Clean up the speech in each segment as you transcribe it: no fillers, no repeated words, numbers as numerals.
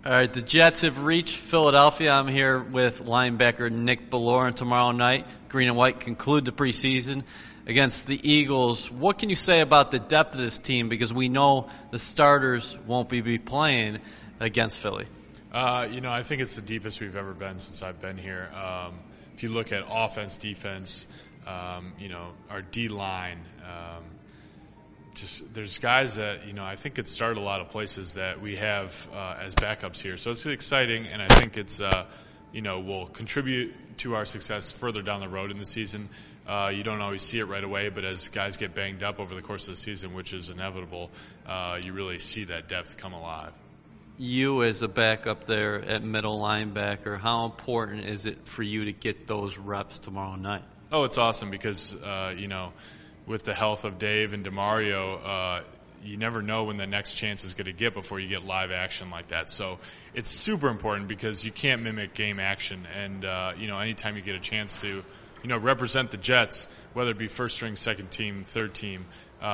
All right, the Jets have reached Philadelphia. I'm here with linebacker Nick Bellore, and tomorrow night, Green and White conclude the preseason against the Eagles. What can you say about the depth of this team? Because we know the starters won't be playing against Philly. I think it's the deepest we've ever been since I've been here. If you look at offense, defense, our D-line, there's guys that, I think could start a lot of places that we have as backups here. So it's exciting, and I think it's, will contribute to our success further down the road in the season. You don't always see it right away, but as guys get banged up over the course of the season, which is inevitable, you really see that depth come alive. You as a backup there at middle linebacker, how important is it for you to get those reps tomorrow night? Oh, it's awesome because, with the health of Dave and DeMario, you never know when the next chance is going to get before you get live action like that. So it's super important because you can't mimic game action. And, anytime you get a chance to, represent the Jets, whether it be first string, second team, third team,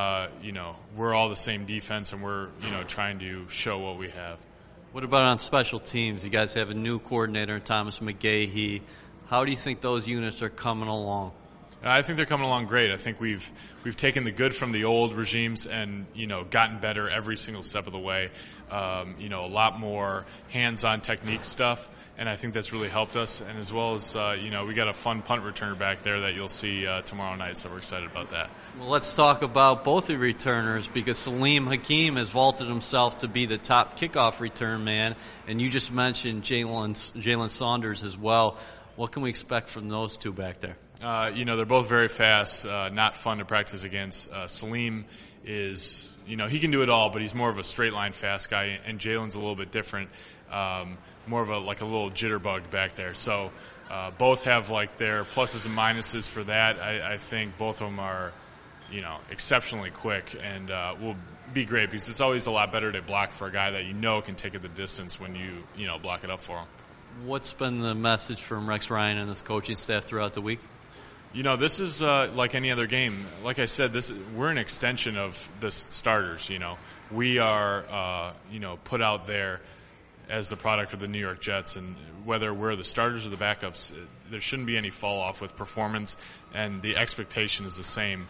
we're all the same defense and we're, trying to show what we have. What about on special teams? You guys have a new coordinator, Thomas McGahee. How do you think those units are coming along? I think they're coming along great. I think we've taken the good from the old regimes and, gotten better every single step of the way. A lot more hands-on technique stuff, and I think that's really helped us. And as well as, we got a fun punt returner back there that you'll see tomorrow night, so we're excited about that. Well, let's talk about both the returners because Salim Hakeem has vaulted himself to be the top kickoff return man, and you just mentioned Jalen Saunders as well. What can we expect from those two back there? They're both very fast, not fun to practice against. Salim is, he can do it all, but he's more of a straight line fast guy, and Jalen's a little bit different, more of a little jitterbug back there. So both have their pluses and minuses for that. I think both of them are, exceptionally quick and will be great because it's always a lot better to block for a guy that can take it the distance when you block it up for him. What's been the message from Rex Ryan and his coaching staff throughout the week? This is like any other game. Like I said, we're an extension of the starters. We are put out there as the product of the New York Jets, and whether we're the starters or the backups, there shouldn't be any fall off with performance, and the expectation is the same,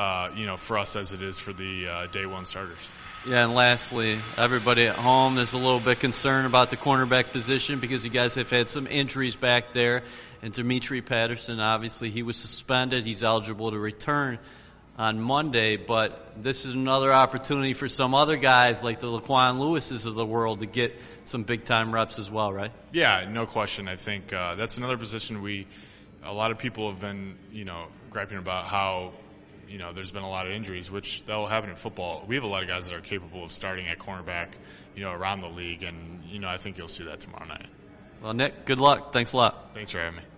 for us as it is for the day one starters. Yeah, and lastly, everybody at home is a little bit concerned about the cornerback position because you guys have had some injuries back there. And Dimitri Patterson, obviously, he was suspended. He's eligible to return on Monday, but this is another opportunity for some other guys like the Laquan Lewises of the world to get some big-time reps as well, right? Yeah, no question. I think that's another position a lot of people have been, griping about how there's been a lot of injuries, which that will happen in football. We have a lot of guys that are capable of starting at cornerback, around the league, and, I think you'll see that tomorrow night. Well, Nick, good luck. Thanks a lot. Thanks for having me.